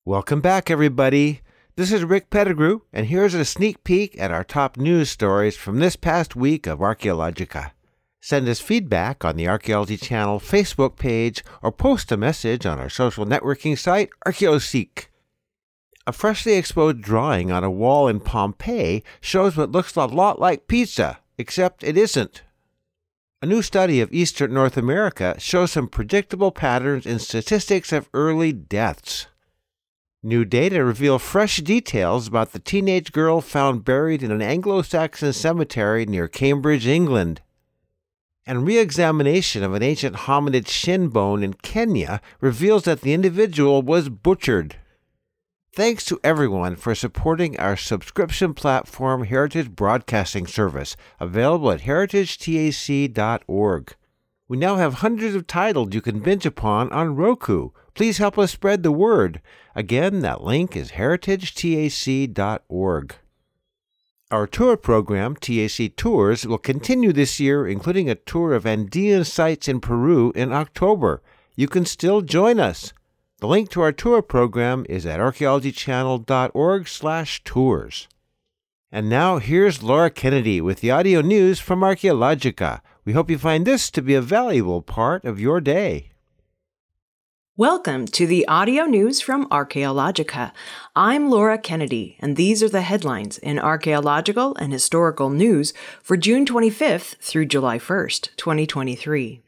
Welcome back, everybody. This is Rick Pettigrew, and here's a sneak peek at our top news stories from this past week of Archaeologica. Send us feedback on the Archaeology Channel Facebook page or post a message on our social networking site, ArchaeoSeek. A freshly exposed drawing on a wall in Pompeii shows what looks a lot like pizza, except it isn't. A new study of Eastern North America shows some predictable patterns in statistics of early deaths. New data reveal fresh details about the teenage girl found buried in an Anglo-Saxon cemetery near Cambridge, England. And re-examination of an ancient hominid shin bone in Kenya reveals that the individual was butchered. Thanks to everyone for supporting our subscription platform Heritage Broadcasting Service, available at heritagetac.org. We now have hundreds of titles you can binge upon on Roku. Please help us spread the word. Again, that link is heritagetac.org. Our tour program, TAC Tours, will continue this year, including a tour of Andean sites in Peru in October. You can still join us. The link to our tour program is at archaeologychannel.org/tours. And now here's Laura Kennedy with the audio news from Archaeologica. We hope you find this to be a valuable part of your day. Welcome to the audio news from Archaeologica. I'm Laura Kennedy, and these are the headlines in archaeological and historical news for June 25th through July 1st, 2023.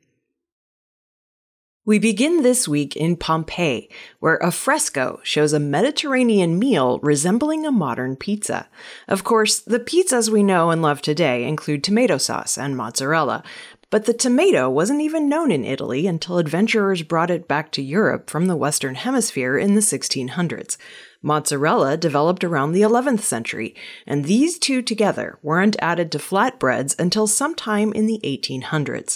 We begin this week in Pompeii, where a fresco shows a Mediterranean meal resembling a modern pizza. Of course, the pizzas we know and love today include tomato sauce and mozzarella, but the tomato wasn't even known in Italy until adventurers brought it back to Europe from the Western Hemisphere in the 1600s. Mozzarella developed around the 11th century, and these two together weren't added to flatbreads until sometime in the 1800s.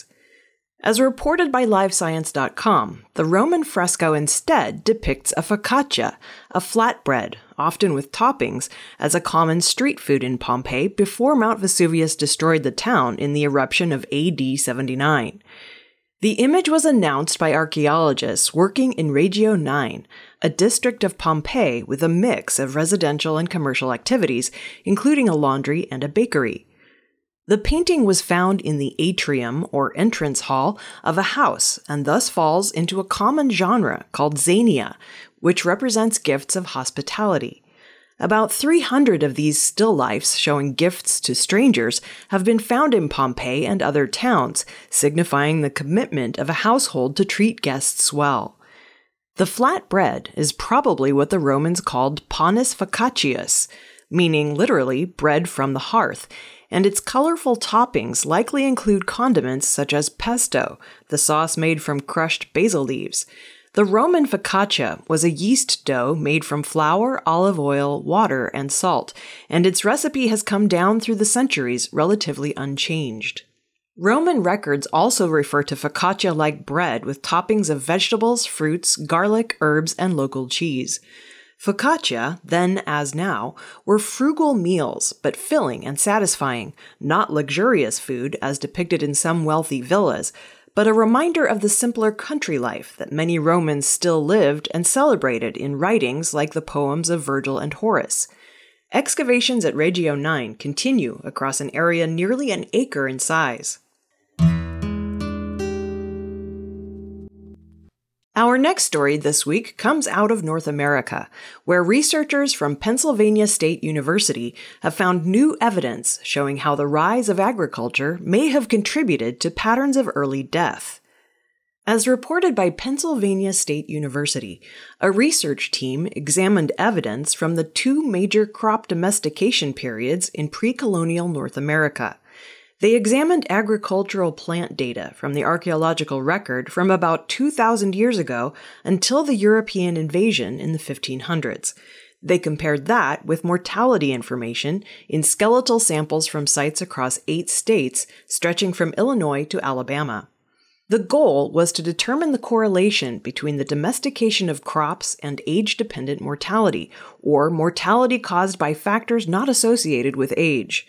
As reported by LiveScience.com, the Roman fresco instead depicts a focaccia, a flatbread, often with toppings, as a common street food in Pompeii before Mount Vesuvius destroyed the town in the eruption of AD 79. The image was announced by archaeologists working in Regio 9, a district of Pompeii with a mix of residential and commercial activities, including a laundry and a bakery. The painting was found in the atrium, or entrance hall, of a house and thus falls into a common genre called xenia, which represents gifts of hospitality. About 300 of these still lifes showing gifts to strangers have been found in Pompeii and other towns, signifying the commitment of a household to treat guests well. The flat bread is probably what the Romans called panis focaccius, meaning literally bread from the hearth, and its colorful toppings likely include condiments such as pesto, the sauce made from crushed basil leaves. The Roman focaccia was a yeast dough made from flour, olive oil, water, and salt, and its recipe has come down through the centuries relatively unchanged. Roman records also refer to focaccia-like bread with toppings of vegetables, fruits, garlic, herbs, and local cheese. Focaccia, then as now, were frugal meals, but filling and satisfying, not luxurious food as depicted in some wealthy villas, but a reminder of the simpler country life that many Romans still lived and celebrated in writings like the poems of Virgil and Horace. Excavations at Regio 9 continue across an area nearly an acre in size. Our next story this week comes out of North America, where researchers from Pennsylvania State University have found new evidence showing how the rise of agriculture may have contributed to patterns of early death. As reported by Pennsylvania State University, a research team examined evidence from the two major crop domestication periods in pre-colonial North America. They examined agricultural plant data from the archaeological record from about 2,000 years ago until the European invasion in the 1500s. They compared that with mortality information in skeletal samples from sites across 8 states, stretching from Illinois to Alabama. The goal was to determine the correlation between the domestication of crops and age-dependent mortality, or mortality caused by factors not associated with age.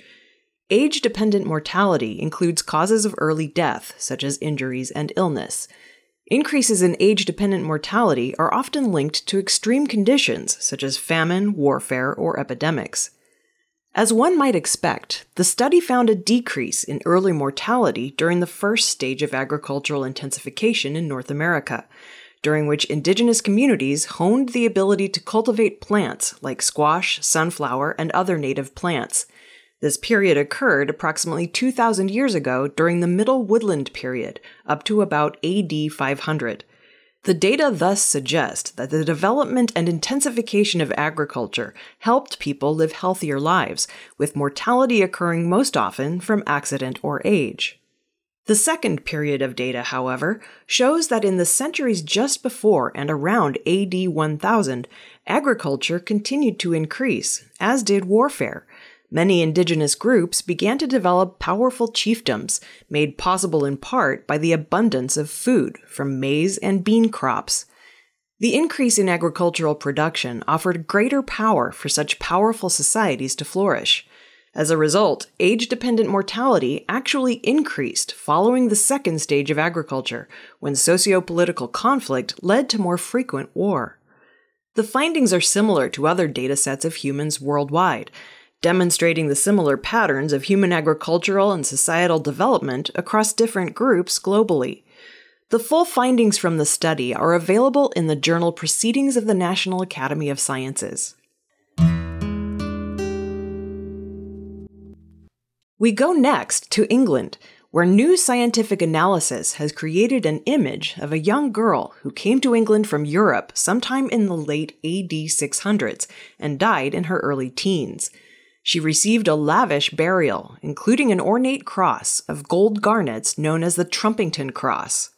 Age-dependent mortality includes causes of early death, such as injuries and illness. Increases in age-dependent mortality are often linked to extreme conditions such as famine, warfare, or epidemics. As one might expect, the study found a decrease in early mortality during the first stage of agricultural intensification in North America, during which indigenous communities honed the ability to cultivate plants like squash, sunflower, and other native plants. This period occurred approximately 2,000 years ago during the Middle Woodland period, up to about AD 500. The data thus suggest that the development and intensification of agriculture helped people live healthier lives, with mortality occurring most often from accident or age. The second period of data, however, shows that in the centuries just before and around AD 1000, agriculture continued to increase, as did warfare. Many indigenous groups began to develop powerful chiefdoms, made possible in part by the abundance of food from maize and bean crops. The increase in agricultural production offered greater power for such powerful societies to flourish. As a result, age-dependent mortality actually increased following the second stage of agriculture, when socio-political conflict led to more frequent war. The findings are similar to other datasets of humans worldwide, demonstrating the similar patterns of human agricultural and societal development across different groups globally. The full findings from the study are available in the journal Proceedings of the National Academy of Sciences. We go next to England, where new scientific analysis has created an image of a young girl who came to England from Europe sometime in the late AD 600s and died in her early teens. She received a lavish burial, including an ornate cross of gold garnets known as the Trumpington Cross.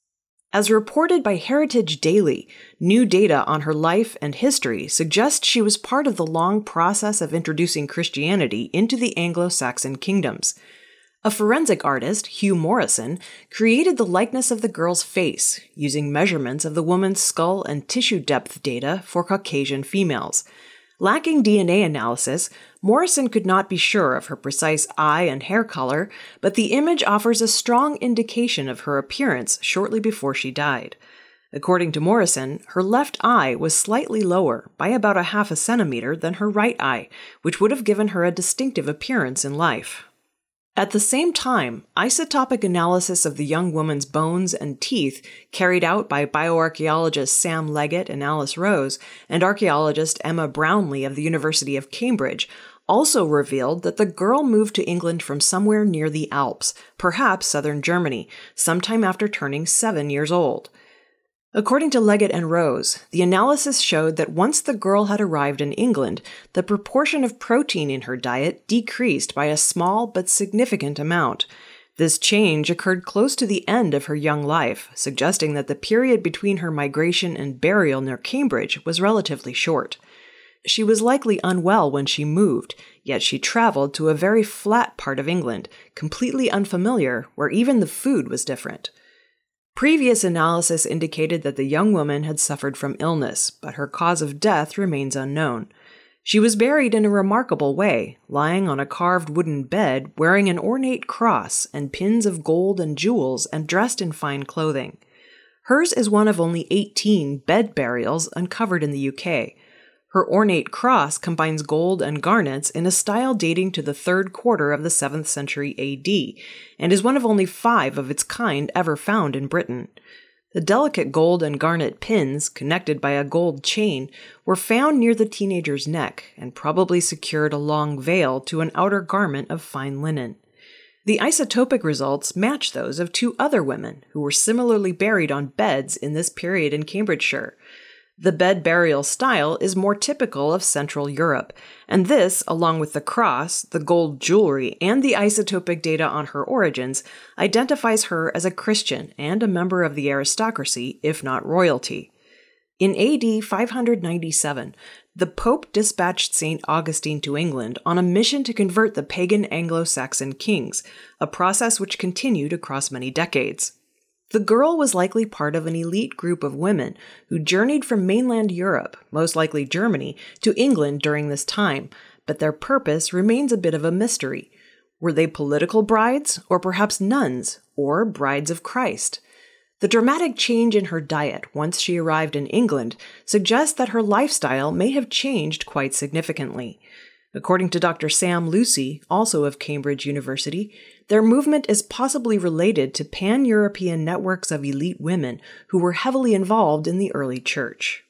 As reported by Heritage Daily, new data on her life and history suggest she was part of the long process of introducing Christianity into the Anglo-Saxon kingdoms. A forensic artist, Hugh Morrison, created the likeness of the girl's face, using measurements of the woman's skull and tissue depth data for Caucasian females. Lacking DNA analysis, Morrison could not be sure of her precise eye and hair color, but the image offers a strong indication of her appearance shortly before she died. According to Morrison, her left eye was slightly lower, by about a half a centimeter, than her right eye, which would have given her a distinctive appearance in life. At the same time, isotopic analysis of the young woman's bones and teeth, carried out by bioarchaeologists Sam Leggett and Alice Rose, and archaeologist Emma Brownlee of the University of Cambridge, also revealed that the girl moved to England from somewhere near the Alps, perhaps southern Germany, sometime after turning 7 years old. According to Leggett and Rose, the analysis showed that once the girl had arrived in England, the proportion of protein in her diet decreased by a small but significant amount. This change occurred close to the end of her young life, suggesting that the period between her migration and burial near Cambridge was relatively short. She was likely unwell when she moved, yet she traveled to a very flat part of England, completely unfamiliar, where even the food was different. Previous analysis indicated that the young woman had suffered from illness, but her cause of death remains unknown. She was buried in a remarkable way, lying on a carved wooden bed, wearing an ornate cross and pins of gold and jewels, and dressed in fine clothing. Hers is one of only 18 bed burials uncovered in the UK. Her ornate cross combines gold and garnets in a style dating to the 3rd quarter of the 7th century AD, and is one of only 5 of its kind ever found in Britain. The delicate gold and garnet pins, connected by a gold chain, were found near the teenager's neck and probably secured a long veil to an outer garment of fine linen. The isotopic results match those of 2 other women who were similarly buried on beds in this period in Cambridgeshire. The bed burial style is more typical of Central Europe, and this, along with the cross, the gold jewelry, and the isotopic data on her origins, identifies her as a Christian and a member of the aristocracy, if not royalty. In AD 597, the Pope dispatched St. Augustine to England on a mission to convert the pagan Anglo-Saxon kings, a process which continued across many decades. The girl was likely part of an elite group of women who journeyed from mainland Europe, most likely Germany, to England during this time, but their purpose remains a bit of a mystery. Were they political brides, or perhaps nuns, or brides of Christ? The dramatic change in her diet once she arrived in England suggests that her lifestyle may have changed quite significantly. According to Dr. Sam Lucy, also of Cambridge University, their movement is possibly related to pan-European networks of elite women who were heavily involved in the early church.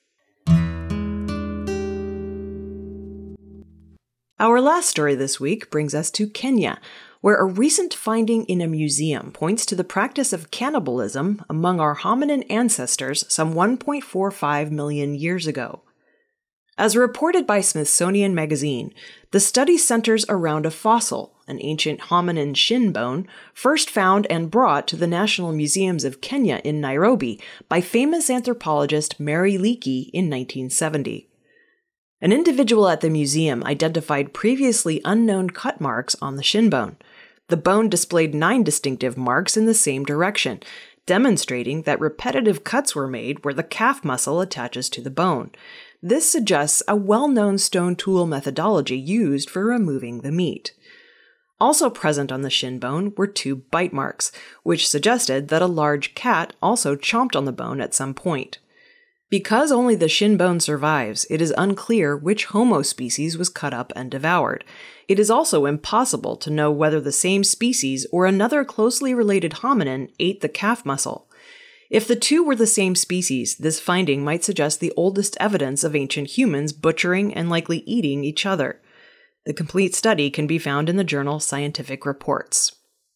Our last story this week brings us to Kenya, where a recent finding in a museum points to the practice of cannibalism among our hominin ancestors some 1.45 million years ago. As reported by Smithsonian Magazine, the study centers around a fossil, an ancient hominin shin bone, first found and brought to the National Museums of Kenya in Nairobi by famous anthropologist Mary Leakey in 1970. An individual at the museum identified previously unknown cut marks on the shin bone. The bone displayed 9 distinctive marks in the same direction, demonstrating that repetitive cuts were made where the calf muscle attaches to the bone. This suggests a well-known stone tool methodology used for removing the meat. Also present on the shin bone were 2 bite marks, which suggested that a large cat also chomped on the bone at some point. Because only the shin bone survives, it is unclear which Homo species was cut up and devoured. It is also impossible to know whether the same species or another closely related hominin ate the calf muscle. If the two were the same species, this finding might suggest the oldest evidence of ancient humans butchering and likely eating each other. The complete study can be found in the journal Scientific Reports.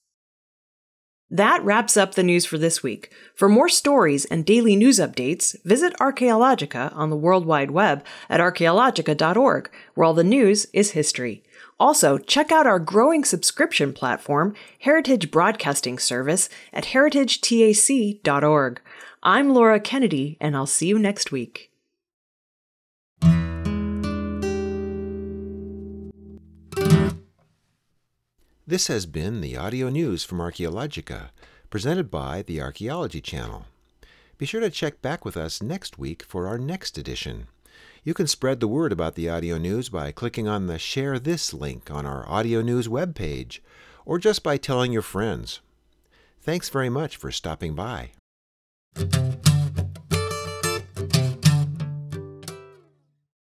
That wraps up the news for this week. For more stories and daily news updates, visit Archaeologica on the World Wide Web at archaeologica.org, where all the news is history. Also, check out our growing subscription platform, Heritage Broadcasting Service, at heritagetac.org. I'm Laura Kennedy, and I'll see you next week. This has been the audio news from Archaeologica, presented by the Archaeology Channel. Be sure to check back with us next week for our next edition. You can spread the word about the audio news by clicking on the Share This link on our audio news webpage, or just by telling your friends. Thanks very much for stopping by.